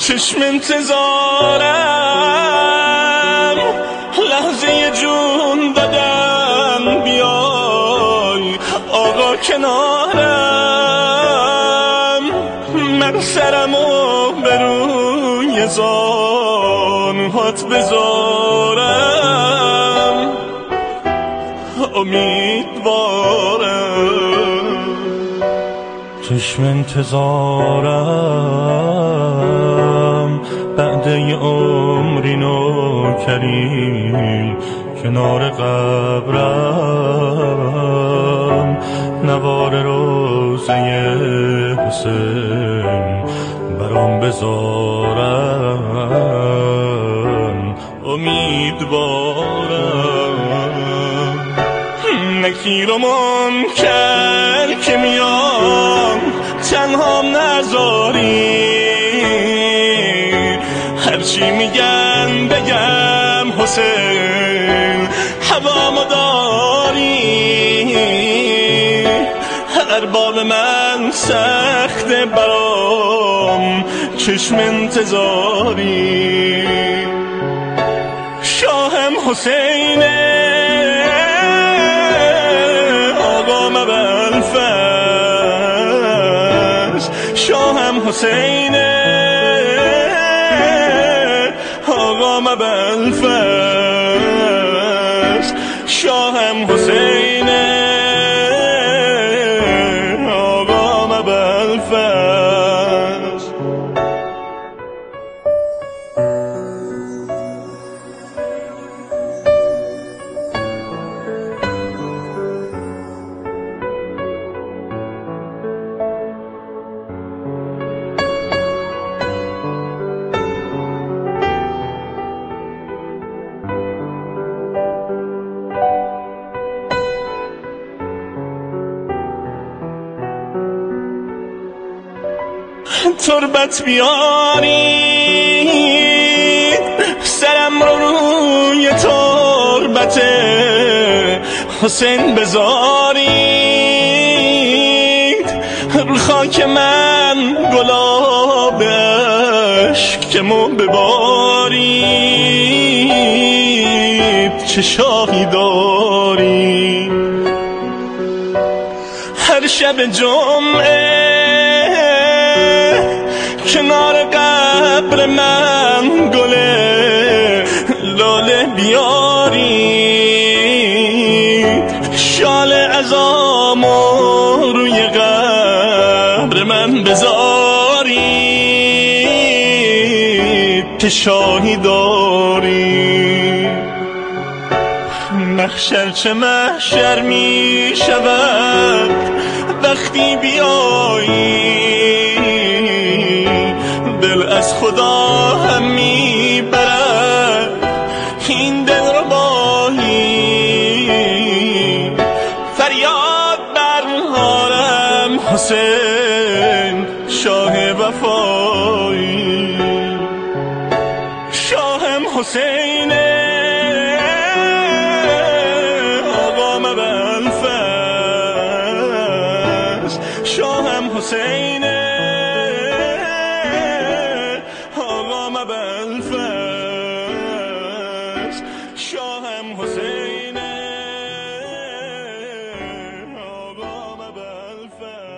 چشم انتظارم لحظه جون دادن بیای آقا کنارم من سرمو به روی زانوهات بذارم امیدوارم چشم انتظارم بعد یه عمری نوکری کنار قبرم نوار روزه حسین برام بذارم امیدوارم نکیر و منکر که میام تنهام نذاری هرچی میگن بگم حسین هوامو داری ارباب من سخته برام چشم انتظاری شاهم حسینه آقا مبلفش شاهم حسینه آقا مبلفش شاهم حسینه آقا مبلفش تربت بیارید سرم رو روی تربت حسین بذارید رو خاک من گلاب عشقمو ببارید چه شاهی داری هر شب جمعه کنار قبر من گل لاله بیارید شال عزامو روی قبر من بذارید که شاهی داری محشر چه محشر می شود وقتی بیایی دل از خدا هم میبرد این دل رو باهی فریاد برهارم حسین شاه وفایی شاهم حسینه آقا مبلفش شاهم حسینه آقا مبلفش شاهم حسینه آقا مبلفش